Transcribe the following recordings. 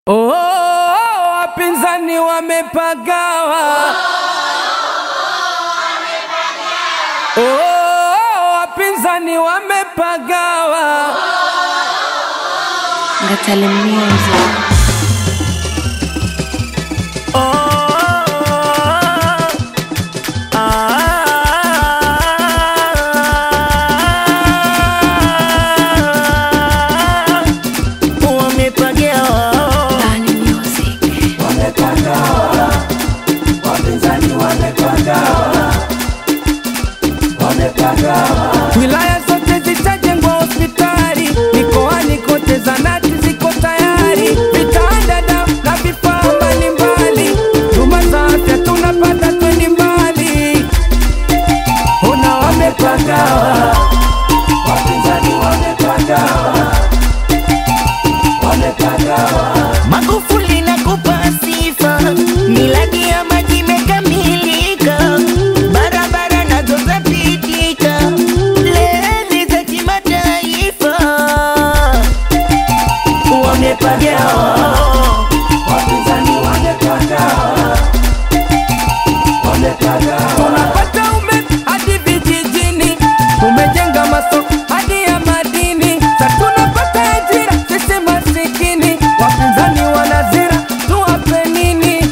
Oh, wapinzani wamepagawa. Oh, wapinzani wamepagawa. Ngatale Music. Wilaya zote zitajengwa hospitali, mikoani kote zahanati ziko tayari, vitanda na vifaa mbalimbali, huduma za afya tunapata twendi mbali. Ona wamepagawa, wapinzani wamepagawa, wamepagawa. Magufuli nakupa sifa, miradi ya maji imekamilika, barabara nazo zapitika, reli za kimataifa. Wamepagawa, Wapinzani wamepagawa, wamepagawa. Tunapata umeme hadi vijijini, umejenga masoko hadi ya madini, sasa tunapata ajira sisi masikini. Wapinzani wanazira tuwape nini?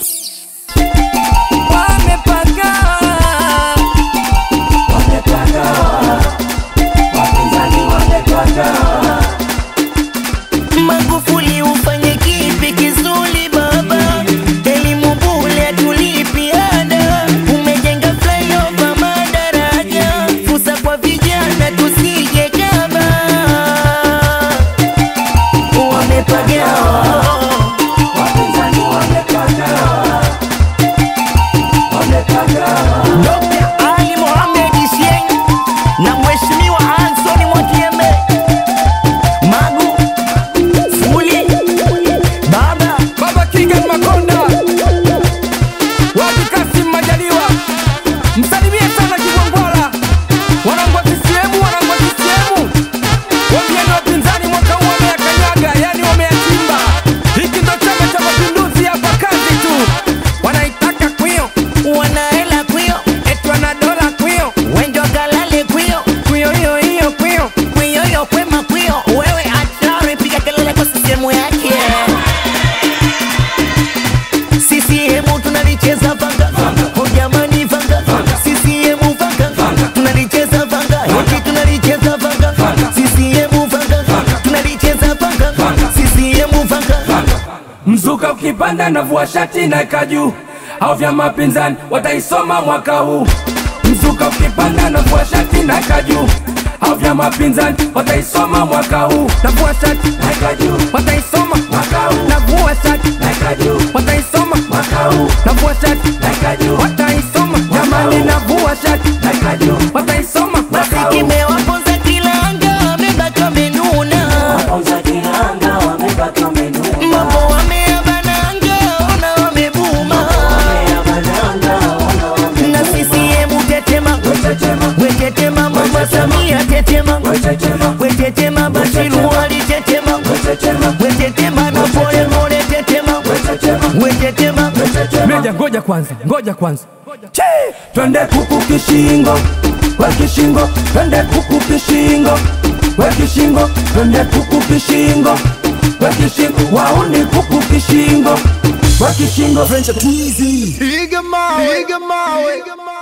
Wamepagawa, wamepagawa. Wapinzani wamepagawa. Magufuli ufanye kipi kizuri baba, elimu bure tulipi ada, umejenga flyover madaraja, fursa kwa vijana tusije kaba. Wamepagawa, Wapinzani wamepagawa, wamepagawa. Dr. Ali Mohamed Shein na Mheshimiwa Anthony Mwakyembe, Magu Fuli baba Baba Kigan Makonda, Wadi Kassim Majaliwa, msalimie sana Kigwangwala, wanangu wa CCM, wanangu wa CCM. Wambieni wapinzani mwaka huu wameyakanyaga, yani wameyachimba. Hiki ndo Chama cha Mapinduzi, hapa kazi tu. Wanaitaka kwio, wanaela kwio, eti wana dola kwio, wendo kalale kwio, kwio hiyo hiyo kwio. kwio kwema kwio, wewe hatari, piga kelele kwa sisemu yake. CCM tunalicheza vanga, oh jamani vanga, CCM vanga, tunalicheza vanga, hiki tunalicheza vanga, CCM vanga, tunalicheza vanga, CCM vanga. Mzuka ukipanda na vua shati na kaju, au vya mapinzani wataisoma mwaka huu. Mzuka ukipanda na vua shati na kaju, au vya mapinzani wataisoma mwaka huu. Na vua shati na kaju, wataisoma mwaka huu. Na vua shati na kaju, wataisoma mwaka huu. Na vua shati na kaju, wataisoma jamani. Na vua shati na kaju, wataisoma mwaka huu. Kimewaponza kilanga, wamebaki wamenuna, mambo wameyabananga, ona wamebuma. Na CCM tetema, wetetema, Mama Samia tetema, wetetema, Bashiru Ali tetema, wetetema, na pole pole tetema, wetetema. Meja, ngoja kwanza. Che! Twende kuku kishingo, we kishingo, twende kuku kishingo, we kishingo, twende kuku kishingo, we kishingo, wauni kuku kishingo, we kishingo. French too easy. Iga mawe.